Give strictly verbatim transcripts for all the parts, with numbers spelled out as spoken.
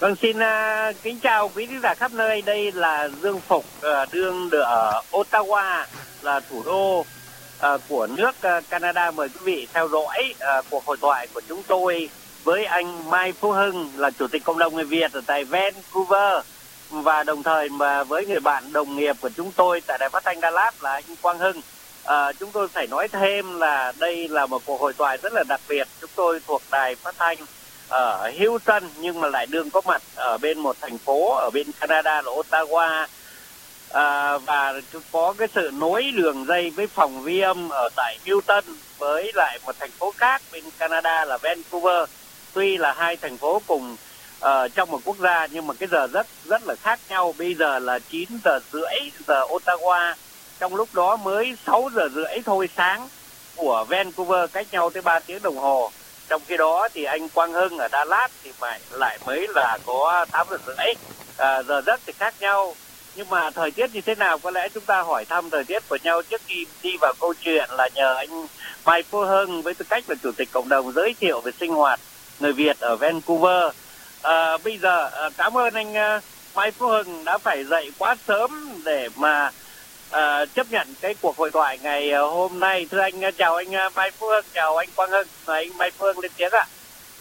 Vâng, xin uh, kính chào quý khán giả khắp nơi. Đây là Dương Phục, uh, đương ở Ottawa, là thủ đô uh, của nước uh, Canada. Mời quý vị theo dõi uh, cuộc hội thoại của chúng tôi với anh Mai Phú Hưng, là Chủ tịch Cộng đồng người Việt ở tại Vancouver, và đồng thời mà với người bạn đồng nghiệp của chúng tôi tại Đài Phát thanh Dallas là anh Quang Hưng. À, chúng tôi phải nói thêm là đây là một cuộc hội thoại rất là đặc biệt. Chúng tôi thuộc Đài Phát thanh ở Houston nhưng mà lại đương có mặt ở bên một thành phố ở bên Canada là Ottawa, à, và có cái sự nối đường dây với phòng ghi âm ở tại Newton với lại một thành phố khác bên Canada là Vancouver. Tuy là hai thành phố cùng uh, trong một quốc gia nhưng mà cái giờ rất rất là khác nhau. Bây giờ là chín giờ rưỡi giờ Ottawa, trong lúc đó mới sáu giờ rưỡi thôi sáng của Vancouver, cách nhau tới ba tiếng đồng hồ. Trong khi đó thì anh Quang Hưng ở Dallas thì phải lại mới là có tám giờ rưỡi, à, giờ giấc thì khác nhau. Nhưng mà thời tiết như thế nào, có lẽ chúng ta hỏi thăm thời tiết của nhau trước khi đi vào câu chuyện, là nhờ anh Mai Phú Hưng với tư cách là Chủ tịch Cộng đồng giới thiệu về sinh hoạt người Việt ở Vancouver. À, bây giờ à, cảm ơn anh à, Mai Phú Hưng đã phải dậy quá sớm để mà À, chấp nhận cái cuộc hội thoại ngày uh, hôm nay. Thưa anh, uh, chào anh uh, Mai Phú Hưng, chào anh Quang Hưng. Mời anh Mai Phú Hưng lên tiếng ạ.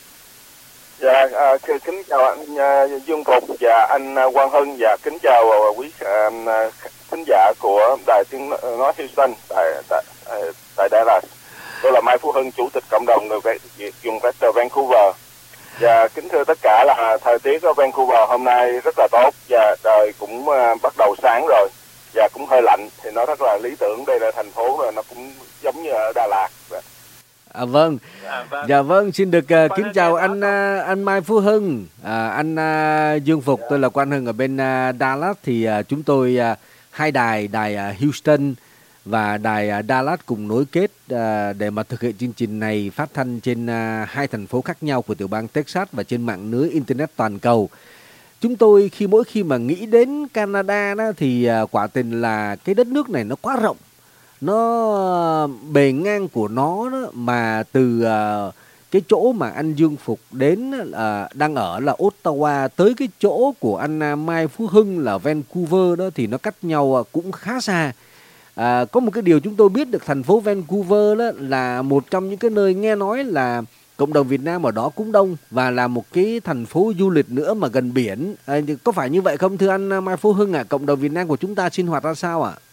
Dạ, à, kính chào anh uh, Dương Phục và anh uh, Quang Hưng, và kính chào uh, quý uh, khán giả của Đài Tiếng Nói Houston tại tại uh, tại Dallas. Tôi là Mai Phú Hưng, Chủ tịch Cộng đồng người Việt dùng Vector Vancouver. Và kính thưa tất cả, là thời tiết ở Vancouver hôm nay rất là tốt và trời cũng uh, bắt đầu sáng rồi. Và cũng hơi lạnh thì nó rất là lý tưởng. Đây là thành phố rồi, nó cũng giống như ở Đà Lạt. À, vâng. À, vâng. Dạ vâng, xin được uh, kính chào anh uh, anh Mai Phú Hưng, à, anh uh, Dương Phục. Dạ. Tôi là Quang Hưng ở bên uh, Dallas. Thì uh, chúng tôi uh, hai đài, đài uh, Houston và đài uh, Dallas cùng nối kết uh, để mà thực hiện chương trình này phát thanh trên uh, hai thành phố khác nhau của tiểu bang Texas và trên mạng lưới internet toàn cầu. Chúng tôi khi mỗi khi mà nghĩ đến Canada đó thì uh, quả tình là cái đất nước này nó quá rộng. Nó uh, bề ngang của nó đó, mà từ uh, cái chỗ mà anh Dương Phục đến uh, đang ở là Ottawa tới cái chỗ của anh uh, Mai Phú Hưng là Vancouver đó thì nó cách nhau uh, cũng khá xa. À, có một cái điều chúng tôi biết được, thành phố Vancouver đó là một trong những cái nơi nghe nói là cộng đồng Việt Nam ở đó cũng đông, và là một cái thành phố du lịch nữa mà gần biển. À, có phải như vậy không thưa anh Mai Phú Hưng ạ? À? Cộng đồng Việt Nam của chúng ta sinh hoạt ra sao ạ? À?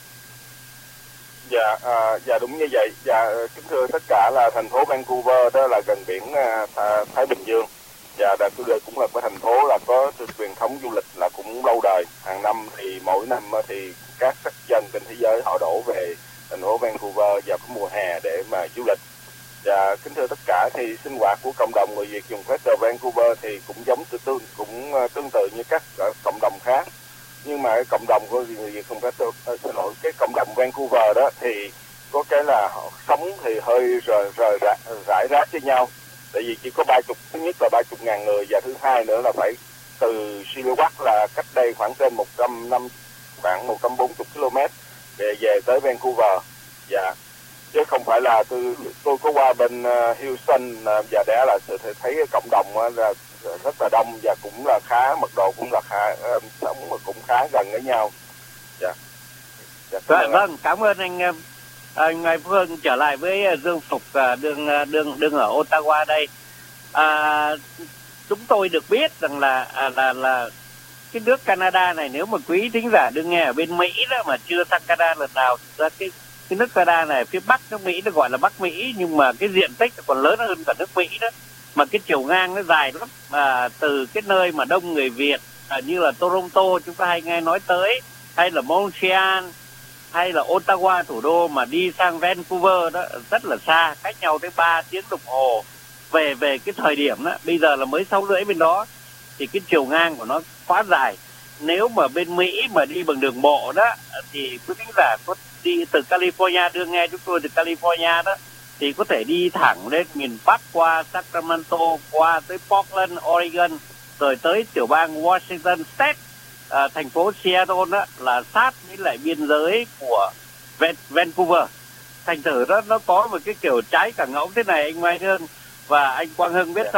Dạ, à, dạ đúng như vậy. Dạ, kính thưa tất cả, là thành phố Vancouver đó là gần biển à, Thái Bình Dương. Và đây cũng là cái thành phố là có truyền thống du lịch là cũng lâu đời. Hàng năm thì mỗi năm thì các sắc dân trên thế giới họ đổ về thành phố Vancouver vào cái mùa hè để mà du lịch. Và kính thưa tất cả, thì sinh hoạt của cộng đồng người Việt dùng Vector Vancouver thì cũng giống tương cũng tương tự như các cộng đồng khác. Nhưng mà cái cộng đồng của người Việt dùng Vector, xin lỗi, cái cộng đồng Vancouver đó thì có cái là họ sống thì hơi rời rời rã, rải rác với nhau. Tại vì chỉ có ba chục, thứ nhất là ba chục ngàn người, và thứ hai nữa là phải từ Chilliwack là cách đây khoảng trên một trăm năm, khoảng một trăm bốn mươi ki lô mét để về tới Vancouver. Và chứ không phải là tôi tôi có qua bên uh, Houston uh, và để là thấy cái cộng đồng uh, là rất là đông và cũng là khá, mật độ cũng là khá, uh, sống cũng khá gần với nhau. Dạ. Dạ, vâng, vâng, cảm ơn anh anh Mai Phú Hưng. Trở lại với Dương Phục, đương đương đương ở Ottawa đây. À, chúng tôi được biết rằng là à, là là cái nước Canada này, nếu mà quý thính giả đương nghe ở bên Mỹ đó mà chưa sang Canada lần nào, ra cái cái nước Canada này phía bắc nước Mỹ nó gọi là Bắc Mỹ, nhưng mà cái diện tích còn lớn hơn cả nước Mỹ đó, mà cái chiều ngang nó dài lắm. À, từ cái nơi mà đông người Việt à, như là Toronto chúng ta hay nghe nói tới, hay là Montreal, hay là Ottawa thủ đô, mà đi sang Vancouver đó rất là xa, cách nhau tới ba tiếng đồng hồ. Về về cái thời điểm đó, bây giờ là mới sáu rưỡi bên đó, thì cái chiều ngang của nó quá dài. Nếu mà bên Mỹ mà đi bằng đường bộ đó thì quý khán giả có đi từ California, đưa nghe chúng tôi từ California đó, thì có thể đi thẳng lên miền Bắc qua Sacramento, qua tới Portland, Oregon, rồi tới tiểu bang Washington State, à, thành phố Seattle đó là sát với lại biên giới của Vancouver. Thành thử đó nó có một cái kiểu trái cả ngỗng thế này anh Mai Hưng và anh Quang Hưng biết không?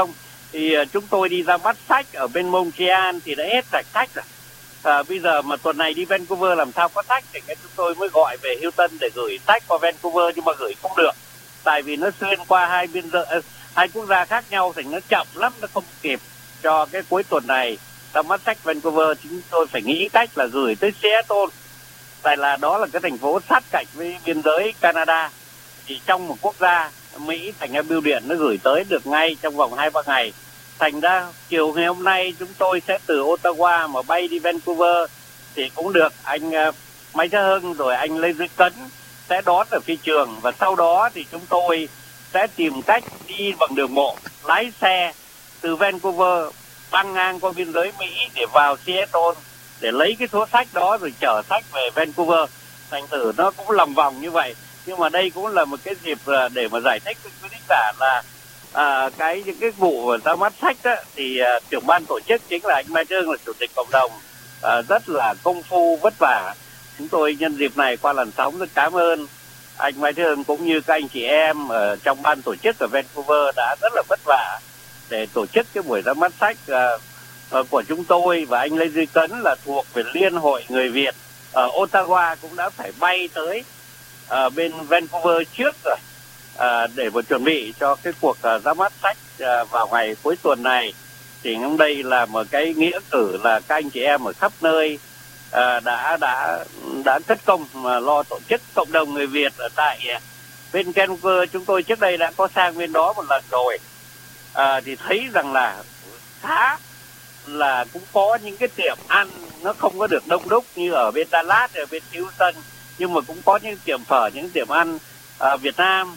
thì uh, chúng tôi đi ra mắt sách ở bên Montreal thì đã hết sạch sách rồi. À, bây giờ mà tuần này đi Vancouver làm sao có sách, thì cái chúng tôi mới gọi về Hilton để gửi sách qua Vancouver, nhưng mà gửi không được, tại vì nó xuyên qua hai biên giới, uh, hai quốc gia khác nhau, thành nó chậm lắm, nó không kịp cho cái cuối tuần này ra mắt sách Vancouver. Chúng tôi phải nghĩ cách là gửi tới Seattle, tại là đó là cái thành phố sát cạnh với biên giới Canada, chỉ trong một quốc gia Mỹ, thành ra bưu điện nó gửi tới được ngay trong vòng hai ba ngày. Thành ra chiều ngày hôm nay chúng tôi sẽ từ Ottawa mà bay đi Vancouver thì cũng được. Anh uh, Mai Thế Hưng rồi anh Lê Duy Cấn sẽ đón ở phi trường, và sau đó thì chúng tôi sẽ tìm cách đi bằng đường bộ, lái xe từ Vancouver băng ngang qua biên giới Mỹ để vào Seattle để lấy cái số sách đó rồi chở sách về Vancouver. Thành thử nó cũng lòng vòng như vậy, nhưng mà đây cũng là một cái dịp để mà giải thích với quý khán giả là à, cái những cái vụ ra mắt sách đó, thì à, trưởng ban tổ chức chính là anh Mai Thế Hưng là chủ tịch cộng đồng, à, rất là công phu vất vả. Chúng tôi nhân dịp này qua làn sóng rất cảm ơn anh Mai Thế Hưng cũng như các anh chị em ở trong ban tổ chức ở Vancouver đã rất là vất vả để tổ chức cái buổi ra mắt sách uh, uh, của chúng tôi. Và anh Lê Duy Cấn là thuộc về Liên hội Người Việt ở Ottawa cũng đã phải bay tới uh, bên Vancouver trước rồi uh, để mà chuẩn bị cho cái cuộc uh, ra mắt sách uh, vào ngày cuối tuần này. Thì hôm đây là một cái nghĩa cử là các anh chị em ở khắp nơi uh, đã đã đã cất công mà lo tổ chức cộng đồng người Việt ở tại uh, bên Vancouver. Chúng tôi trước đây đã có sang bên đó một lần rồi. À, thì thấy rằng là khá là cũng có những cái tiệm ăn nó không có được đông đúc như ở bên Dallas, ở bên Houston, nhưng mà cũng có những tiệm phở, những tiệm ăn à, Việt Nam,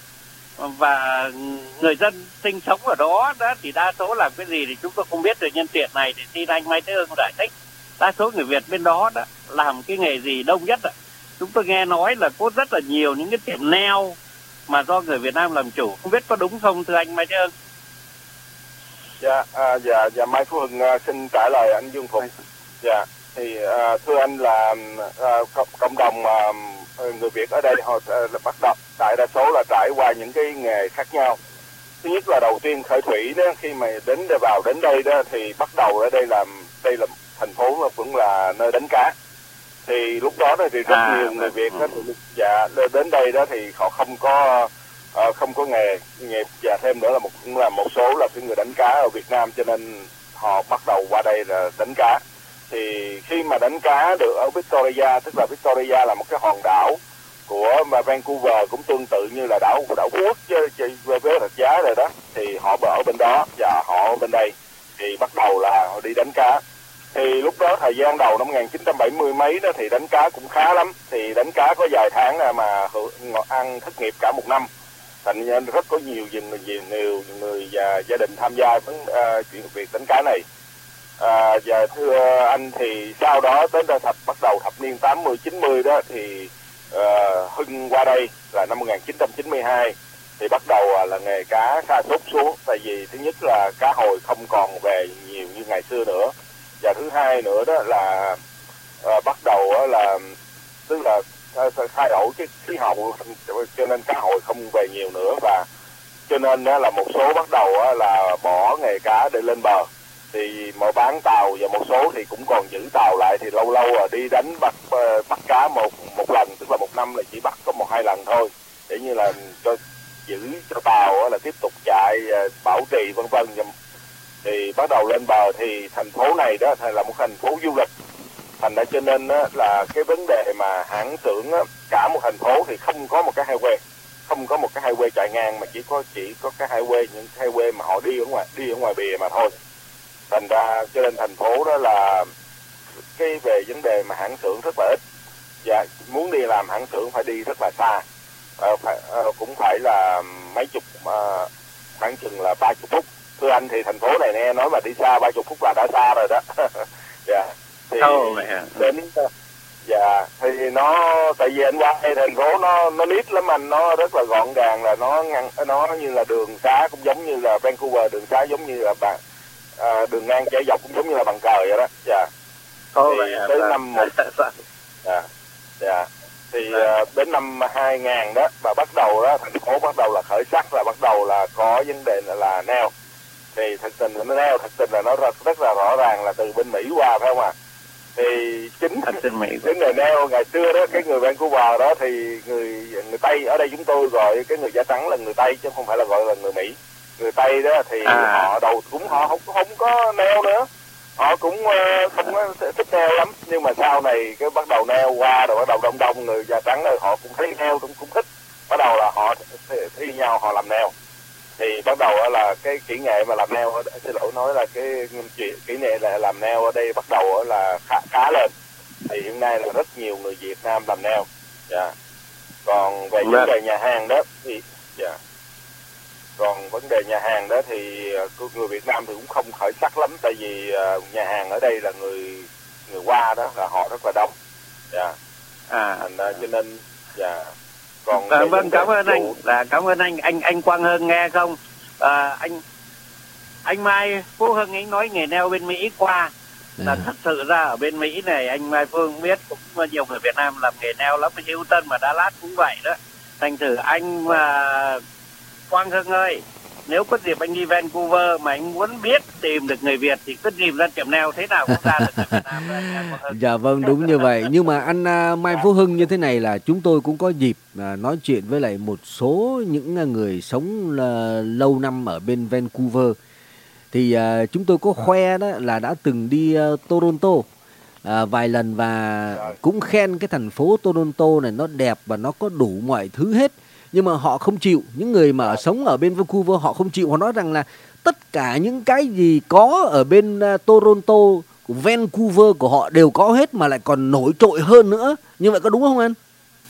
và người dân sinh sống ở đó, đó thì đa số làm cái gì thì chúng tôi không biết. Rồi nhân tiện này thì xin anh Mai Thế Hưng giải thích đa số người Việt bên đó, đó làm cái nghề gì đông nhất ạ? Chúng tôi nghe nói là có rất là nhiều những cái tiệm nail mà do người Việt Nam làm chủ, không biết có đúng không thưa anh Mai Thế Hưng? Dạ, à, dạ, dạ Mai Phú Hưng à, xin trả lời anh Dương Phục. Dạ, thì à, thưa anh là à, cộng đồng à, người Việt ở đây họ à, bắt đầu đại đa số là trải qua những cái nghề khác nhau. Thứ nhất là đầu tiên khởi thủy đó, khi mà đến vào đến đây đó thì bắt đầu ở đây là đây là thành phố vẫn là nơi đánh cá. Thì lúc đó đó thì rất à, nhiều người Việt đó, thì, dạ đến đây đó thì họ không có À, không có nghề nghiệp, và thêm nữa là một cũng là một số là cái người đánh cá ở Việt Nam, cho nên họ bắt đầu qua đây là đánh cá. Thì khi mà đánh cá được ở Victoria, tức là Victoria là một cái hòn đảo của mà Vancouver cũng tương tự như là đảo đảo Quốc chứ với với rạch giá rồi đó, thì họ ở bên đó và họ ở bên đây thì bắt đầu là họ đi đánh cá. Thì lúc đó thời gian đầu năm một nghìn chín trăm bảy mươi mấy đó thì đánh cá cũng khá lắm, thì đánh cá có vài tháng mà ăn thất nghiệp cả một năm. Thành ra rất có nhiều nhiều nhiều, nhiều người và gia đình tham gia vấn uh, chuyện việc đánh cá này. À, và thưa anh thì sau đó đến thập bắt đầu thập niên tám mươi chín mươi đó thì uh, Hưng qua đây là năm một nghìn chín trăm chín mươi hai thì bắt đầu uh, là nghề cá sa sút xuống, tại vì thứ nhất là cá hồi không còn về nhiều như ngày xưa nữa, và thứ hai nữa đó là uh, bắt đầu uh, là tức là thay đổi cái khí hậu, cho nên cá hồi không về nhiều nữa, và cho nên là một số bắt đầu là bỏ nghề cá để lên bờ, thì mà bán tàu, và một số thì cũng còn giữ tàu lại, thì lâu lâu là đi đánh bắt bắt cá một một lần, tức là một năm là chỉ bắt có một hai lần thôi, để như là cho giữ cho tàu là tiếp tục chạy bảo trì vân vân. Thì bắt đầu lên bờ thì thành phố này đó là một thành phố du lịch. Thành ra cho nên á, là cái vấn đề mà hãng xưởng á, cả một thành phố thì không có một cái highway, không có một cái highway chạy ngang, mà chỉ có chỉ có cái highway, những highway mà họ đi ở ngoài đi ở ngoài bìa mà thôi. Thành ra cho nên thành phố đó là cái về vấn đề mà hãng xưởng rất là ít, và muốn đi làm hãng xưởng phải đi rất là xa, à, phải, à, cũng phải là mấy chục à, khoảng chừng là ba chục phút. Thưa anh thì thành phố này nghe nói mà đi xa ba chục phút là đã xa rồi đó. Dạ. Thì oh, đến dạ thì nó tại vì anh qua đây thành phố nó nó nít lắm anh, nó rất là gọn gàng, là nó ngăn nó như là đường xá cũng giống như là Vancouver, đường xá giống như là bằng à, đường ngang trải dọc cũng giống như là bằng cờ vậy đó. Dạ. Oh, thì tới năm một dạ dạ thì uh, đến năm hai nghìn đó mà bắt đầu đó thành phố bắt đầu là khởi sắc, là bắt đầu là có vấn đề là, là neo Thì thật tình là nó neo, thật tình là nó rất, rất là rõ ràng là từ bên Mỹ qua, phải không ạ? À? Thì chính cái người neo ngày xưa đó, cái người Vancouver đó thì người người Tây, ở đây chúng tôi gọi cái người da trắng là người Tây chứ không phải là gọi là người Mỹ. Người Tây đó thì à. họ đầu cũng họ không không có neo nữa, họ cũng uh, không có thích neo lắm, nhưng mà sau này cái bắt đầu neo qua rồi bắt đầu đông đông người da trắng rồi họ cũng thấy neo cũng cũng thích, bắt đầu là họ thi nhau họ làm neo. Thì bắt đầu là cái kỹ nghệ mà làm neo, xin lỗi nói là cái kỹ nghệ là làm neo ở đây bắt đầu là khá, khá lên. Thì hiện nay là rất nhiều người Việt Nam làm neo. Dạ. Còn về vấn đề nhà hàng đó thì dạ. Còn vấn đề nhà hàng đó thì người Việt Nam thì cũng không khởi sắc lắm, tại vì nhà hàng ở đây là người người Hoa đó là họ rất là đông. Dạ. À, thành ra cho nên dạ. Còn à, vâng, cảm ơn anh, là cảm ơn anh, anh anh Quang Hưng nghe không? À, anh anh Mai Phú Hưng anh nói nghề neo bên Mỹ qua, là à. Thật sự ra ở bên Mỹ này anh Mai Phú Hưng biết cũng nhiều người Việt Nam làm nghề neo lắm, Houston mà Dallas cũng vậy đó. Thành thử anh mà Quang Hưng ơi, nếu có dịp anh đi Vancouver mà anh muốn biết tìm được người Việt thì cứ tìm ra tiệm neo thế nào cũng ra được người Việt Nam đó. Dạ vâng, đúng như vậy. Nhưng mà anh uh, Mai Phú Hưng như thế này là chúng tôi cũng có dịp uh, nói chuyện với lại một số những người sống uh, lâu năm ở bên Vancouver. Thì uh, chúng tôi có khoe đó là đã từng đi uh, Toronto uh, vài lần và cũng khen cái thành phố Toronto này nó đẹp và nó có đủ mọi thứ hết. Nhưng mà họ không chịu, những người mà sống ở bên Vancouver họ không chịu, họ nói rằng là tất cả những cái gì có ở bên uh, Toronto, Vancouver của họ đều có hết mà lại còn nổi trội hơn nữa. Như vậy có đúng không anh?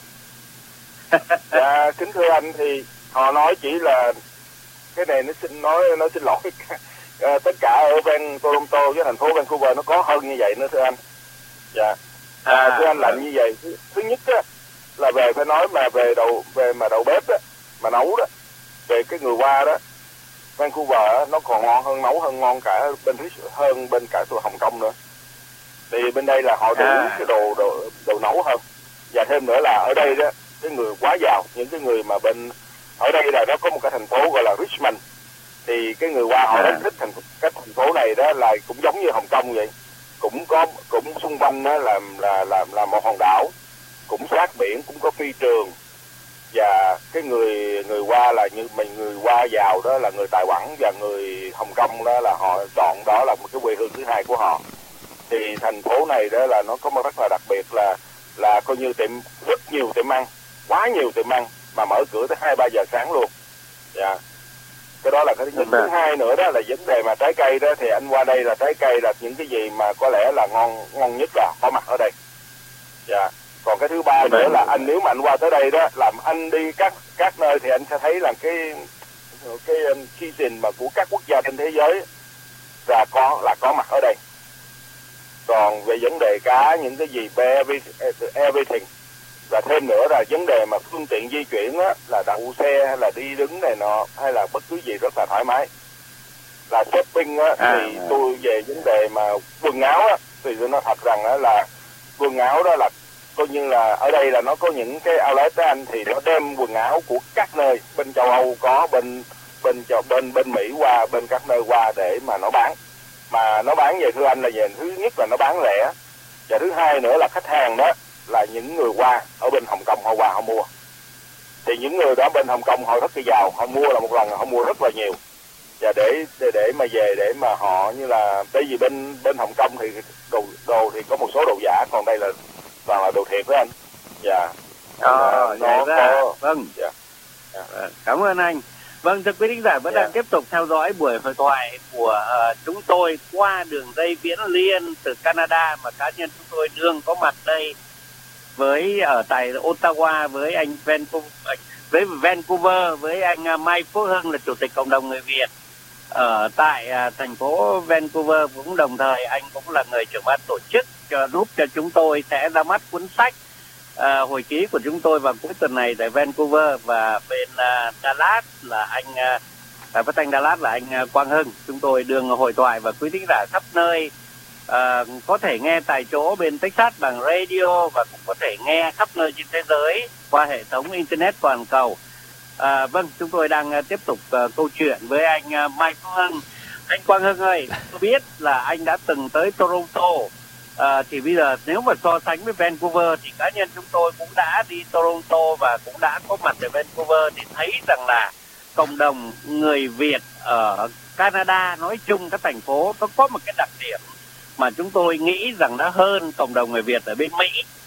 Dạ, kính thưa anh, thì họ nói chỉ là cái này nó xin nói nó xin lỗi à, tất cả ở bên Toronto với thành phố Vancouver nó có hơn như vậy nữa thưa anh. Dạ. À, thưa anh là như vậy. Thứ, thứ nhất á, là về phải nói mà về đầu về mà đầu bếp đó, mà nấu đó, về cái người Hoa đó, Vancouver đó, nó còn ngon hơn, nấu hơn ngon cả bên hơn bên cả tụi Hồng Kông nữa. Thì bên đây là họ đủ à. cái đồ, đồ đồ nấu hơn. Và thêm nữa là ở đây đó cái người quá giàu, những cái người mà bên ở đây là nó có một cái thành phố gọi là Richmond, thì cái người Hoa họ à. rất thích thành cái thành phố này đó, là cũng giống như Hồng Kông vậy, cũng có cũng xung quanh đó là là là là một hòn đảo, cũng sát biển, cũng có phi trường. Và cái người người Hoa là như mình người Hoa giàu đó là người Tài Quảng, và người Hồng Kông đó là họ chọn đó là một cái quê hương thứ hai của họ. Thì thành phố này đó là nó có một rất là đặc biệt là là coi như tiệm rất nhiều tiệm ăn, quá nhiều tiệm ăn mà mở cửa tới hai ba giờ sáng luôn. Dạ. Cái đó là cái thứ nhất. Thứ hai nữa đó là vấn đề mà trái cây đó, thì anh qua đây là trái cây là những cái gì mà có lẽ là ngon ngon nhất là có mặt ở đây. Dạ. Còn cái thứ ba nữa là anh nếu mà anh qua tới đây đó, làm anh đi các các nơi thì anh sẽ thấy là cái cái kitchen mà của các quốc gia trên thế giới là có là có mặt ở đây. Còn về vấn đề cả những cái gì everything, và thêm nữa là vấn đề mà phương tiện di chuyển á, là đậu xe hay là đi đứng này nọ hay là bất cứ gì rất là thoải mái. Là shopping á, à, thì à. tôi về vấn đề mà quần áo á, thì tôi nói thật rằng á, là quần áo đó là coi như là ở đây là nó có những cái outlet đó anh, thì nó đem quần áo của các nơi bên châu Âu có, bên bên bên bên Mỹ qua, bên các nơi qua để mà nó bán. Mà nó bán về thưa anh là về thứ nhất là nó bán rẻ, và thứ hai nữa là khách hàng đó là những người Hoa ở bên Hồng Kông họ qua họ mua. Thì những người đó bên Hồng Kông họ rất là giàu, họ mua là một lần họ mua rất là nhiều, và để để để mà về để mà họ như là tại vì bên bên Hồng Kông thì đồ đồ thì có một số đồ giả, còn đây là toàn là đồ thiệt đó anh. Dạ. Ờ, nó có... Vâng. Dạ. Dạ. Cảm ơn anh. Vâng, thưa quý thính giả vẫn yeah. đang tiếp tục theo dõi buổi hội thoại của uh, chúng tôi qua đường dây viễn liên từ Canada, mà cá nhân chúng tôi đương có mặt đây với ở tại Ottawa với anh Vancouver, với Vancouver với anh uh, Mai Phú Hưng là chủ tịch cộng đồng người Việt ở tại uh, thành phố Vancouver, cũng đồng thời anh cũng là người trưởng ban tổ chức cho giúp cho chúng tôi sẽ ra mắt cuốn sách À, hồi ký của chúng tôi vào cuối tuần này tại Vancouver. Và bên uh, Dallas là anh uh, phát thanh Dallas là anh uh, Quang Hưng. Chúng tôi đường hội thoại và quý thính giả khắp nơi uh, có thể nghe tại chỗ bên Texas bằng radio, và cũng có thể nghe khắp nơi trên thế giới qua hệ thống internet toàn cầu. Uh, vâng, chúng tôi đang uh, tiếp tục uh, câu chuyện với anh uh, Mai Phú Hưng. Anh Quang Hưng ơi, tôi biết là anh đã từng tới Toronto. À, thì bây giờ nếu mà so sánh với Vancouver thì cá nhân chúng tôi cũng đã đi Toronto và cũng đã có mặt ở Vancouver, thì thấy rằng là cộng đồng người Việt ở Canada nói chung, các thành phố nó có một cái đặc điểm mà chúng tôi nghĩ rằng nó hơn cộng đồng người Việt ở bên Mỹ,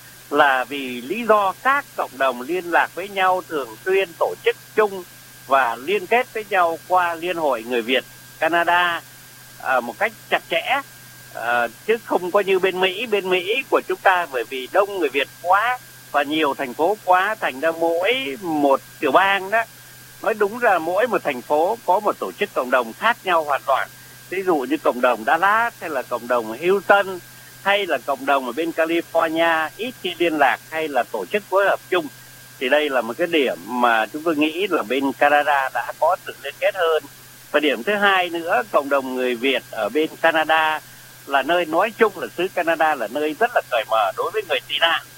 là vì lý do các cộng đồng liên lạc với nhau thường xuyên, tổ chức chung và liên kết với nhau qua Liên hội Người Việt Canada à, một cách chặt chẽ, à, chứ không có như bên Mỹ. Bên Mỹ của chúng ta bởi vì đông người Việt quá và nhiều thành phố quá, thành ra mỗi một tiểu bang đó, nói đúng ra mỗi một thành phố có một tổ chức cộng đồng khác nhau hoàn toàn. Ví dụ như cộng đồng Dallas hay là cộng đồng Houston hay là cộng đồng ở bên California ít khi liên lạc hay là tổ chức phối hợp chung. Thì đây là một cái điểm mà chúng tôi nghĩ là bên Canada đã có sự liên kết hơn. Và điểm thứ hai nữa, cộng đồng người Việt ở bên Canada là nơi, nói chung là xứ Canada là nơi rất là cởi mở đối với người tị nạn.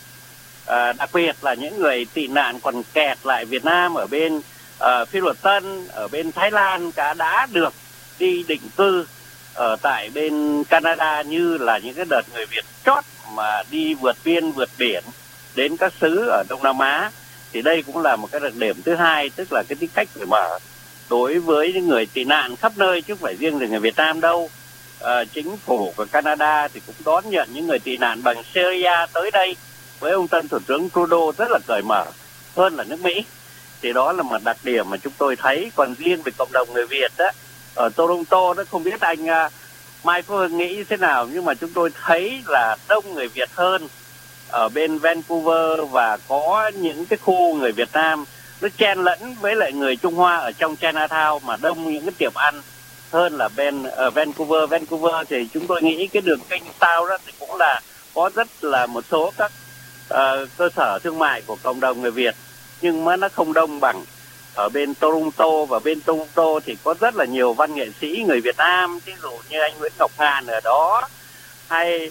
À, đặc biệt là những người tị nạn còn kẹt lại Việt Nam ở bên uh, Phi Luật Tân, ở bên Thái Lan cả đã được đi định cư ở tại bên Canada, như là những cái đợt người Việt chót mà đi vượt biên vượt biển đến các xứ ở Đông Nam Á. Thì đây cũng là một cái đặc điểm thứ hai, tức là cái tính cách cởi mở đối với những người tị nạn khắp nơi, chứ không phải riêng là người Việt Nam đâu. À, chính phủ của Canada thì cũng đón nhận những người tị nạn bằng Syria tới đây với ông tân thủ tướng Trudeau rất là cởi mở hơn là nước Mỹ. Thì đó là một đặc điểm mà chúng tôi thấy. Còn riêng về cộng đồng người Việt đó ở Toronto đó, không biết anh uh, Mai Phú Hưng nghĩ thế nào, nhưng mà chúng tôi thấy là đông người Việt hơn ở bên Vancouver, và có những cái khu người Việt Nam nó chen lẫn với lại người Trung Hoa ở trong Chinatown, mà đông những cái tiệm ăn hơn là bên ở Vancouver. Vancouver thì chúng tôi nghĩ cái đường kênh South đó thì cũng là có rất là một số các uh, cơ sở thương mại của cộng đồng người Việt, nhưng mà nó không đông bằng ở bên Toronto. Và bên Toronto thì có rất là nhiều văn nghệ sĩ người Việt Nam, ví dụ như anh Nguyễn Ngọc Ngạn ở đó, hay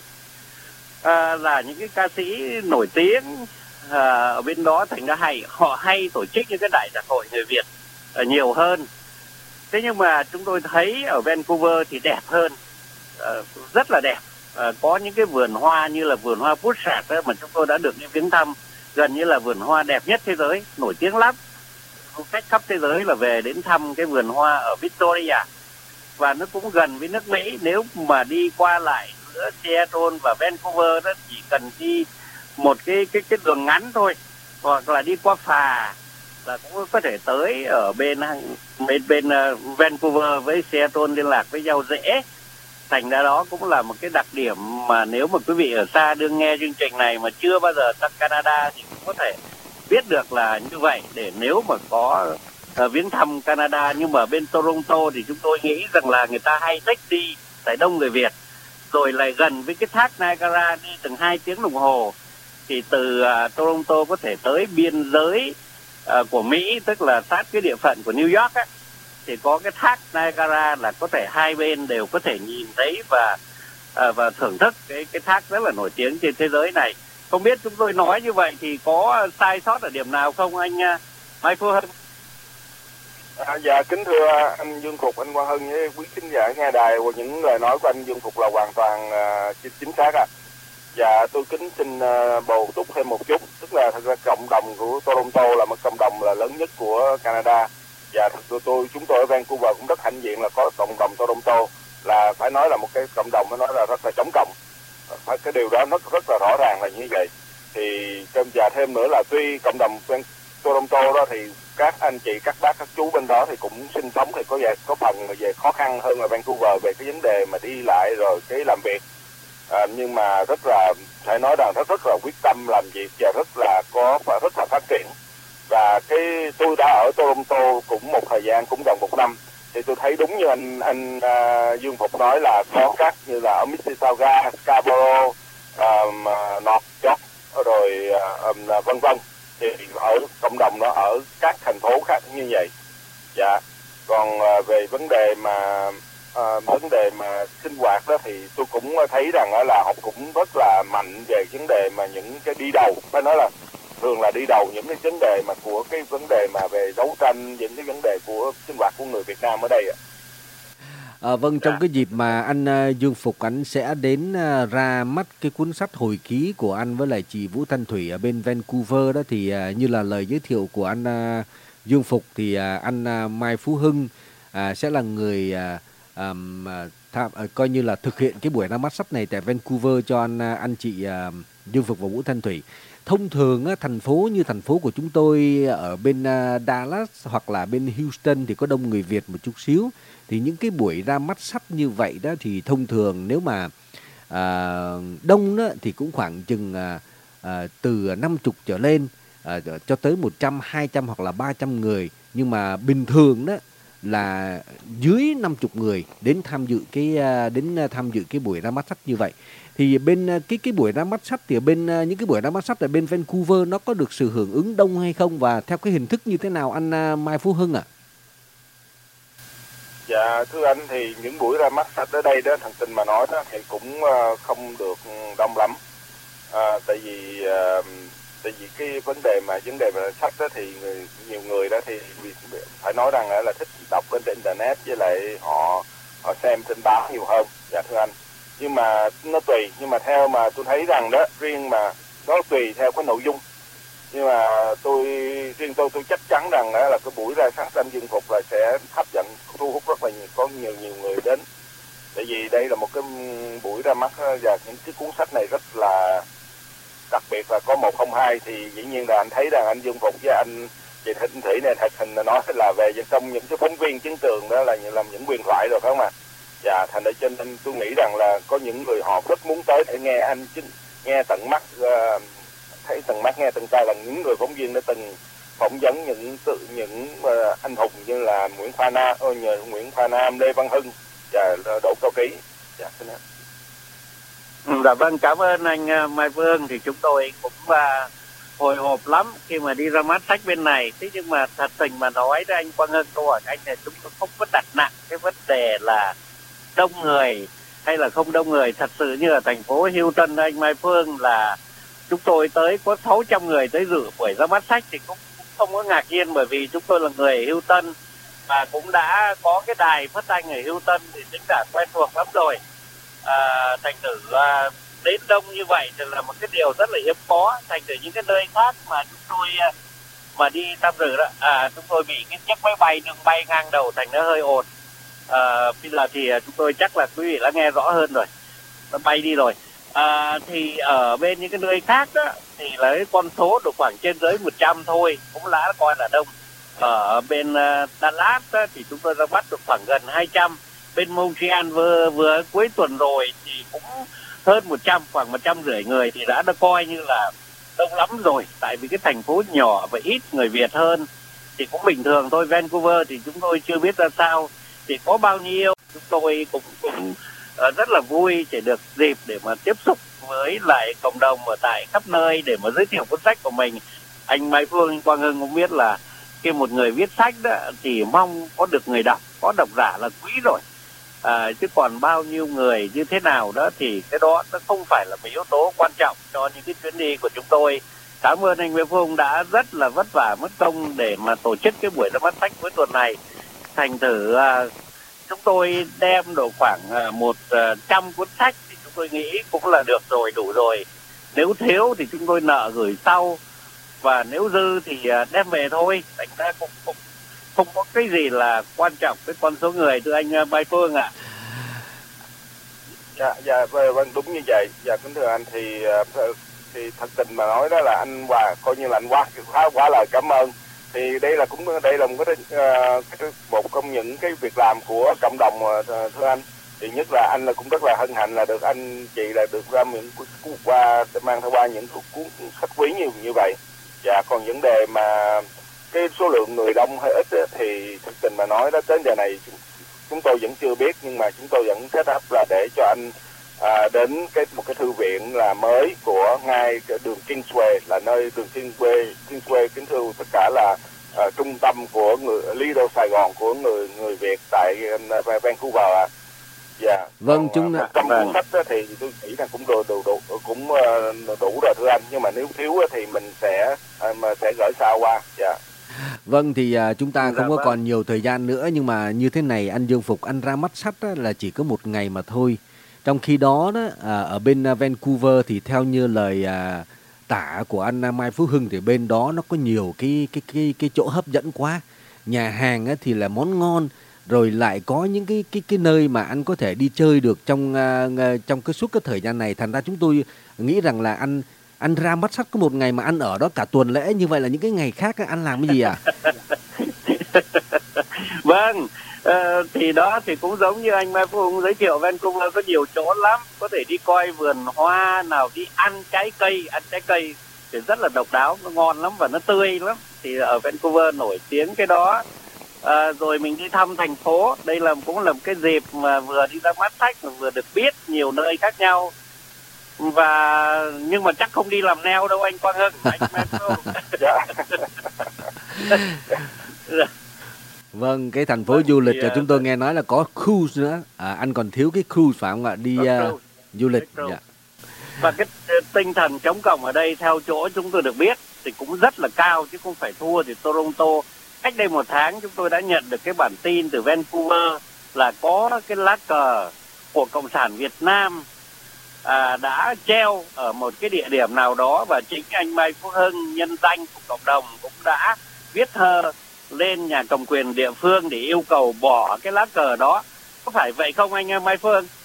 à, là những cái ca sĩ nổi tiếng à, ở bên đó. Thành ra hay họ hay tổ chức những cái đại nhạc hội người Việt à, nhiều hơn. Thế nhưng mà chúng tôi thấy ở Vancouver thì đẹp hơn, à, rất là đẹp. À, có những cái vườn hoa như là vườn hoa Bushart mà chúng tôi đã được đi viếng thăm, gần như là vườn hoa đẹp nhất thế giới, nổi tiếng lắm. Khách khắp thế giới là về đến thăm cái vườn hoa ở Victoria, và nó cũng gần với nước Mỹ. Nếu mà đi qua lại giữa Seattle và Vancouver đó, chỉ cần đi một cái cái cái đường ngắn thôi, hoặc là đi qua phà là cũng có thể tới ở bên bên bên uh, Vancouver với Seattle, liên lạc với nhau dễ. Thành ra đó cũng là một cái đặc điểm mà nếu mà quý vị ở xa đương nghe chương trình này mà chưa bao giờ sang Canada thì cũng có thể biết được là như vậy, để nếu mà có uh, viếng thăm Canada. Nhưng mà bên Toronto thì chúng tôi nghĩ rằng là người ta hay thích đi tại đông người Việt, rồi lại gần với cái thác Niagara, đi từng hai tiếng đồng hồ. Thì từ uh, Toronto có thể tới biên giới uh, của Mỹ, tức là sát cái địa phận của New York á, thì có cái thác Niagara là có thể hai bên đều có thể nhìn thấy và uh, và thưởng thức cái cái thác rất là nổi tiếng trên thế giới này. Không biết chúng tôi nói như vậy thì có sai sót ở điểm nào không anh uh, Mai Phú Hưng? À, dạ kính thưa anh Dương Phục, anh Quang Hưng với quý khán giả nghe đài, và những lời nói của anh Dương Phục là hoàn toàn uh, chính xác ạ. À. Và tôi kính xin uh, bổ túc thêm một chút, tức là thật ra cộng đồng của Toronto là một cộng đồng là lớn nhất của Canada, và thật sự tôi chúng tôi ở Vancouver cũng rất hãnh diện là có cộng đồng Toronto, là phải nói là một cái cộng đồng nó nói là rất là chống cộng. Phải cái điều đó nó rất là rõ ràng là như vậy. Thì và thêm nữa là tuy cộng đồng Toronto đó thì các anh chị, các bác, các chú bên đó thì cũng sinh sống thì có về có phần về khó khăn hơn là Vancouver về cái vấn đề mà đi lại rồi cái làm việc, à, nhưng mà rất là phải nói rằng rất rất là quyết tâm làm việc và rất là có và rất là phát triển. Và cái tôi đã ở Toronto cũng một thời gian, cũng gần một năm, thì tôi thấy đúng như anh anh uh, Dương Phục nói là có các như là ở Mississauga, Scarborough, um, North York rồi um, vân vân, thì ở cộng đồng nó ở các thành phố khác như vậy. Dạ. Còn uh, về vấn đề mà uh, vấn đề mà sinh hoạt đó thì tôi cũng thấy rằng uh, là họ cũng rất là mạnh về vấn đề mà những cái đi đầu, phải nói là thường là đi đầu những cái vấn đề mà của cái vấn đề mà về đấu tranh, những cái vấn đề của sinh hoạt của người Việt Nam ở đây ạ. À, vâng, trong cái dịp mà anh uh, Dương Phục anh sẽ đến uh, ra mắt cái cuốn sách hồi ký của anh với lại chị Vũ Thanh Thủy ở bên Vancouver đó, thì uh, như là lời giới thiệu của anh uh, Dương Phục thì uh, anh uh, Mai Phú Hưng uh, sẽ là người uh, um, uh, tham, uh, coi như là thực hiện cái buổi ra mắt sách này tại Vancouver cho anh uh, anh chị uh, Dương Phục và Vũ Thanh Thủy. Thông thường á, thành phố như thành phố của chúng tôi ở bên uh, Dallas hoặc là bên Houston thì có đông người Việt một chút xíu. Thì những cái buổi ra mắt sách như vậy đó thì thông thường nếu mà à, đông đó thì cũng khoảng chừng à, à, từ năm mươi trở lên à, cho tới một trăm, hai trăm hoặc là ba trăm người. Nhưng mà bình thường đó là dưới năm mươi người đến tham dự cái đến tham dự cái buổi ra mắt sách như vậy. Thì bên cái cái buổi ra mắt sách thì ở bên những cái buổi ra mắt sách ở bên Vancouver nó có được sự hưởng ứng đông hay không, và theo cái hình thức như thế nào anh Mai Phú Hưng ạ? À? Dạ thưa anh, thì những buổi ra mắt sách ở đây đó, thằng Tình mà nói đó thì cũng uh, không được đông lắm. À, tại vì uh, tại vì cái vấn đề mà vấn đề về sách đó thì người, nhiều người đó thì phải nói rằng là thích đọc lên internet, với lại họ họ xem trên báo nhiều hơn. Dạ thưa anh, nhưng mà nó tùy, nhưng mà theo mà tôi thấy rằng đó, riêng mà nó tùy theo cái nội dung. Nhưng mà tôi riêng tôi tôi chắc chắn rằng đó là cái buổi ra sách anh Dương Phục là sẽ hấp dẫn, thu hút rất là nhiều, có nhiều nhiều người đến. Tại vì đây là một cái buổi ra mắt và những cái cuốn sách này rất là đặc biệt, là có một không hai thì dĩ nhiên là anh thấy rằng anh Dương Phục với anh chị Thanh Thủy này thật hình nói là về trong những cái phóng viên chiến trường đó là làm những huyền thoại rồi phải không ạ? Và thành ra cho nên tôi nghĩ rằng là có những người họ rất muốn tới để nghe anh chính nghe tận mắt, uh, thấy tận mắt nghe tận tai là những người phóng viên đã từng phỏng vấn những tự những uh, anh hùng như là Nguyễn Khoa Nam, uh, Nguyễn Khoa Nam, Lê Văn Hưng và Đỗ Cao Ký. Dạ, xin hết. Dạ vâng, cảm ơn anh Mai Phương. Thì chúng tôi cũng uh, hồi hộp lắm khi mà đi ra mắt sách bên này. Thế nhưng mà thật tình mà nói đó anh Quang Hưng, câu hỏi anh này chúng tôi không có đặt nặng cái vấn đề là đông người hay là không đông người. Thật sự như ở thành phố Houston anh Mai Phương là chúng tôi tới có sáu trăm người tới dự buổi ra mắt sách thì cũng, cũng không có ngạc nhiên, bởi vì chúng tôi là người Houston và cũng đã có cái đài phát thanh ở Houston thì tính đã quen thuộc lắm rồi. À, thành thử à, đến đông như vậy thì là một cái điều rất là hiếm có. Thành thử những cái nơi khác mà chúng tôi mà đi tham dự đó, à, chúng tôi bị cái chiếc máy bay đường bay ngang đầu thành nó hơi ồn. À, bây giờ thì chúng tôi chắc là quý vị đã nghe rõ hơn rồi, nó bay đi rồi. À, thì ở bên những cái nơi khác đó thì là cái con số được khoảng trên dưới một trăm thôi, cũng đã coi là đông. Ở bên uh, Dallas đó, thì chúng tôi ra bắt được khoảng gần hai trăm. Bên Montreal vừa, vừa cuối tuần rồi thì cũng hơn một trăm, khoảng một trăm rưỡi người thì đã được coi như là đông lắm rồi. Tại vì cái thành phố nhỏ và ít người Việt hơn thì cũng bình thường thôi. Vancouver thì chúng tôi chưa biết ra sao thì có bao nhiêu. Chúng tôi cũng cũng uh, rất là vui để được dịp để mà tiếp xúc với lại cộng đồng ở tại khắp nơi để mà giới thiệu cuốn sách của mình. Anh Mai Phương, anh Quang Hưng cũng biết là khi một người viết sách đó thì mong có được người đọc, có độc giả là quý rồi. À, chứ còn bao nhiêu người như thế nào đó thì cái đó nó không phải là một yếu tố quan trọng cho những cái chuyến đi của chúng tôi. Cảm ơn anh Mai Phương đã rất là vất vả mất công để mà tổ chức cái buổi ra mắt sách cuối tuần này. Thành thử à, chúng tôi đem độ khoảng à, một trăm cuốn sách thì chúng tôi nghĩ cũng là được rồi, đủ rồi. Nếu thiếu thì chúng tôi nợ gửi sau, và nếu dư thì à, đem về thôi. Thành ra cũng, cũng không có cái gì là quan trọng cái con số người, thưa anh Mai Phương ạ. À. Dạ, dạ, vâng, đúng như vậy. Dạ, kính thưa anh, thì thì thật tình mà nói đó là anh Hòa coi như là anh quá quá quá là cảm ơn. Thì đây là cũng đây là một cái, uh, một trong những cái việc làm của cộng đồng, uh, thưa anh. Thì nhất là anh là cũng rất là hân hạnh là được anh chị là được ra những cuốn qua mang theo qua những cuốn sách quý như như vậy. Dạ, còn vấn đề mà cái số lượng người đông hay ít ấy, thì thực tình mà nói đó, đến giờ này chúng, chúng tôi vẫn chưa biết, nhưng mà chúng tôi vẫn set up là để cho anh à, đến cái một cái thư viện là mới của ngay cái đường Kingsway, là nơi đường Kingsway Kingsway kính thưa tất cả là à, trung tâm của người Lido Sài Gòn của người người Việt tại uh, Vancouver ạ. À. Dạ. Vâng, chúng trong cuốn sách đó thì tôi nghĩ là cũng đủ, đủ, đủ cũng uh, đủ rồi thưa anh, nhưng mà nếu thiếu thì mình sẽ uh, mà sẽ gửi sao qua. Dạ. Vâng, thì à, chúng ta Dạ không có vâng. còn nhiều thời gian nữa, nhưng mà như thế này, anh Dương Phục, anh ra mắt sách á, là chỉ có một ngày mà thôi. Trong khi đó, đó à, ở bên à, Vancouver thì theo như lời à, tả của anh à, Mai Phú Hưng thì bên đó nó có nhiều cái cái cái cái chỗ hấp dẫn quá. Nhà hàng á, thì là món ngon, rồi lại có những cái cái cái nơi mà anh có thể đi chơi được trong à, à, trong cái suốt cái thời gian này. Thành ra chúng tôi nghĩ rằng là anh anh ra mắt sách có một ngày mà anh ở đó cả tuần lễ, như vậy là những cái ngày khác á, anh làm cái gì à? Vâng, ờ, thì đó thì cũng giống như anh Mai Phú Hùng giới thiệu, Vancouver có nhiều chỗ lắm, có thể đi coi vườn hoa, nào đi ăn trái cây, ăn trái cây thì rất là độc đáo, nó ngon lắm và nó tươi lắm. Thì ở Vancouver nổi tiếng cái đó. À, rồi mình đi thăm thành phố, đây là cũng là một cái dịp mà vừa đi ra mắt sách mà vừa được biết nhiều nơi khác nhau. Và nhưng mà chắc không đi làm neo đâu anh Quang Hưng, anh Mai Phú Hùng. Vâng, cái thành phố Vâng, du lịch thì, là à, chúng tôi nghe nói là có cruise nữa. À, anh còn thiếu cái cruise phải không ạ? Đi có à, cruise, du lịch. có cruise. Dạ. Và cái uh, tinh thần chống cộng ở đây theo chỗ chúng tôi được biết thì cũng rất là cao chứ không phải thua thì Toronto. Cách đây một tháng chúng tôi đã nhận được cái bản tin từ Vancouver là có cái lá cờ của Cộng sản Việt Nam à, đã treo ở một cái địa điểm nào đó, và chính anh Mai Phú Hưng nhân danh của cộng đồng cũng đã viết thơ lên nhà cầm quyền địa phương để yêu cầu bỏ cái lá cờ đó. Có phải vậy không anh Mai Phú Hưng?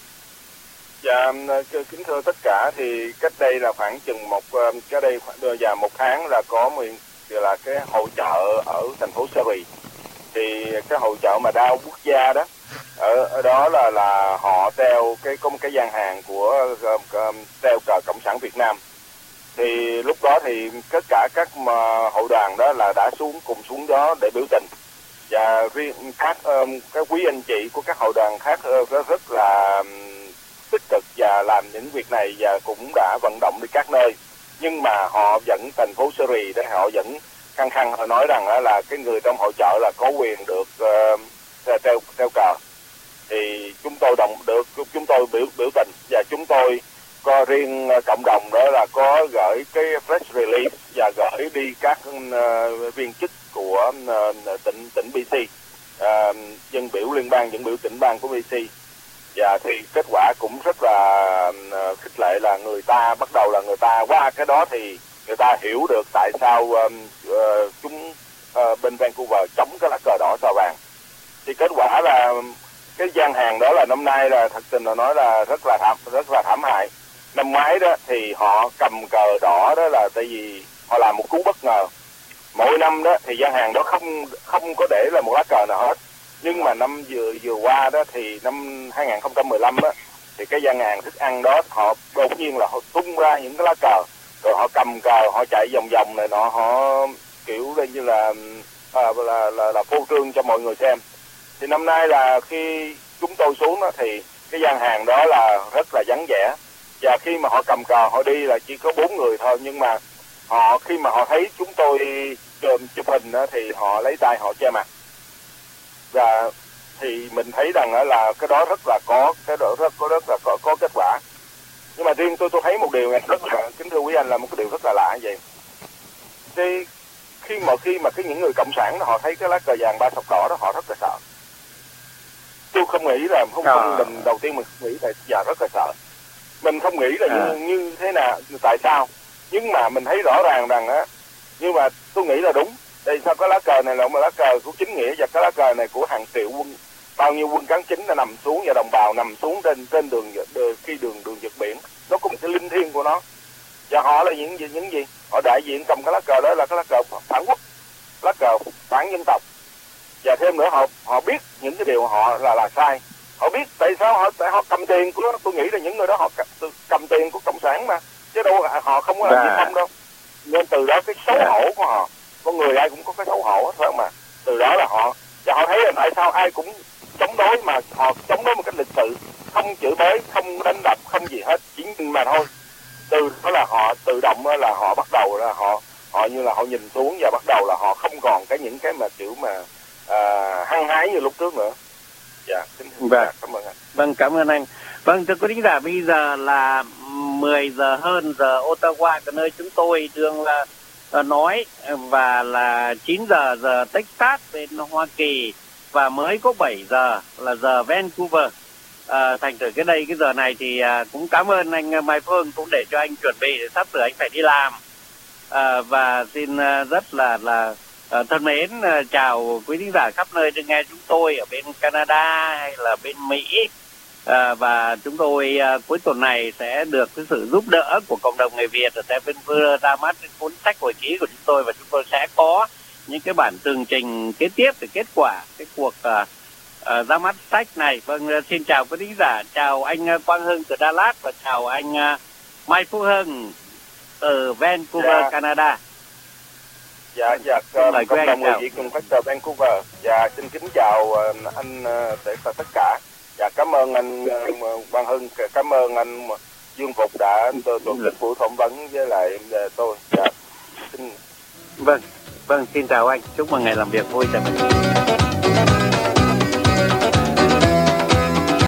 Dạ, kính thưa tất cả, thì cách đây là khoảng chừng một cái đây khoảng giờ một tháng là có một là cái hội chợ ở thành phố Surrey. Thì cái hội chợ mà đao quốc gia đó, ở, ở đó là là họ treo cái có một cái gian hàng của uh, treo cờ Cộng sản Việt Nam. Thì lúc đó thì tất cả các mà hội đoàn đó là đã xuống cùng xuống đó để biểu tình, và riêng các um, các quý anh chị của các hội đoàn khác uh, rất, rất là um, tích cực và làm những việc này, và cũng đã vận động đi các nơi. Nhưng mà họ vẫn thành phố Surrey đó, họ vẫn khăng khăng họ nói rằng là cái người trong hội chợ là có quyền được uh, treo treo cờ. Thì chúng tôi đồng được chúng tôi biểu biểu tình, và chúng tôi có riêng cộng đồng đó là có gửi cái press release và gửi đi các uh, viên chức của uh, tỉnh tỉnh bê xê, uh, dân biểu liên bang, dân biểu tỉnh bang của bê xê. Và thì kết quả cũng rất là uh, khích lệ, là người ta bắt đầu là người ta qua cái đó thì người ta hiểu được tại sao uh, uh, chúng uh, bên Vancouver chống cái lá cờ đỏ sao vàng. Thì kết quả là cái gian hàng đó là năm nay là thật tình là nói là rất là thảm rất là thảm hại. Năm ngoái đó thì họ cầm cờ đỏ đó là tại vì họ làm một cú bất ngờ. Mỗi năm đó thì gian hàng đó không không có để là một lá cờ nào hết. Nhưng mà năm vừa vừa qua đó thì năm hai không một lăm á, thì cái gian hàng thức ăn đó họ đột nhiên là họ tung ra những cái lá cờ, rồi họ cầm cờ, họ chạy vòng vòng này nọ, họ kiểu như là à, là, là là phô trương cho mọi người xem. Thì năm nay là khi chúng tôi xuống đó thì cái gian hàng đó là rất là vắng vẻ, và khi mà họ cầm cờ họ đi là chỉ có bốn người thôi, nhưng mà họ khi mà họ thấy chúng tôi chụp hình đó, thì họ lấy tay họ che mặt. Và thì mình thấy rằng là cái đó rất là có cái đó rất có rất là có, có kết quả. Nhưng mà riêng tôi tôi thấy một điều này rất là, kính thưa quý anh, là một cái điều rất là lạ vậy. Thì khi mà khi mà cái những người cộng sản đó họ thấy cái lá cờ vàng ba sọc đỏ đó, họ rất là sợ. Tôi không nghĩ là không, không mình đầu tiên mình nghĩ là dạ rất là sợ. Mình không nghĩ là như, như thế nào, tại sao. Nhưng mà mình thấy rõ ràng rằng á, nhưng mà tôi nghĩ là đúng. Tại sao cái lá cờ này là một lá cờ của chính nghĩa, và cái lá cờ này của hàng triệu quân, bao nhiêu quân cán chính đã nằm xuống, và đồng bào nằm xuống trên trên đường, đường khi đường đường vượt biển. Nó có một cái linh thiêng của nó. Và họ là những gì những gì? Họ đại diện cầm cái lá cờ đó là cái lá cờ phản quốc, lá cờ phản dân tộc. Và thêm nữa họ họ biết những cái điều họ là là sai. Họ biết tại sao họ tại họ cầm tiền của nó. Tôi nghĩ là những người đó họ cầm, cầm tiền của cộng sản mà, chứ đâu họ không có làm gì không đâu. Nên từ đó cái xấu hổ của họ, con người ai cũng có cái xấu hổ hết phải không mà. Từ đó là họ, và họ thấy là tại sao ai cũng chống đối, mà họ chống đối một cách lịch sự, không chửi bới, không đánh đập, không gì hết, chỉ nhìn mà thôi. Từ đó là họ tự động là họ bắt đầu là họ họ như là họ nhìn xuống, và bắt đầu là họ không còn cái những cái mà kiểu mà à, hăng hái như lúc trước nữa. Dạ, xin vâng. Cảm ơn anh. Vâng, cảm ơn anh. Vâng, thưa quý thính giả, bây giờ là mười giờ hơn giờ Ottawa, cái nơi chúng tôi đương là uh, nói, và là chín giờ giờ Texas bên Hoa Kỳ, và mới có bảy giờ là giờ Vancouver. À, thành thử cái đây cái giờ này thì à, cũng cảm ơn anh Mai Phương cũng để cho anh chuẩn bị, sắp tới anh phải đi làm. À, và xin à, rất là là à, thân mến à, chào quý thính giả khắp nơi đang nghe chúng tôi ở bên Canada hay là bên Mỹ. À, và chúng tôi à, cuối tuần này sẽ được cái sự giúp đỡ của cộng đồng người Việt ở Vancouver ra mắt cái cuốn sách hồi ký của chúng tôi, và chúng tôi sẽ có những cái bản tường trình kế tiếp về kết quả cái cuộc à, à, ra mắt sách này. Vâng, xin chào quý thính giả, chào anh Quang Hưng từ Dallas và chào anh à, Mai Phú Hưng từ Vancouver, dạ. Canada. Dạ, dạ, uh, cộng đồng người Việt cùng khách từ Vancouver. Dạ, xin kính chào uh, anh để uh, tất cả. Dạ, cảm ơn anh uh, Quang Hưng, cảm ơn anh Dương Phục đã tổ chức buổi phỏng vấn với lại uh, tôi. Dạ, xin... Vâng, vâng, xin chào anh, chúc mừng ngày làm việc vui. Chào anh.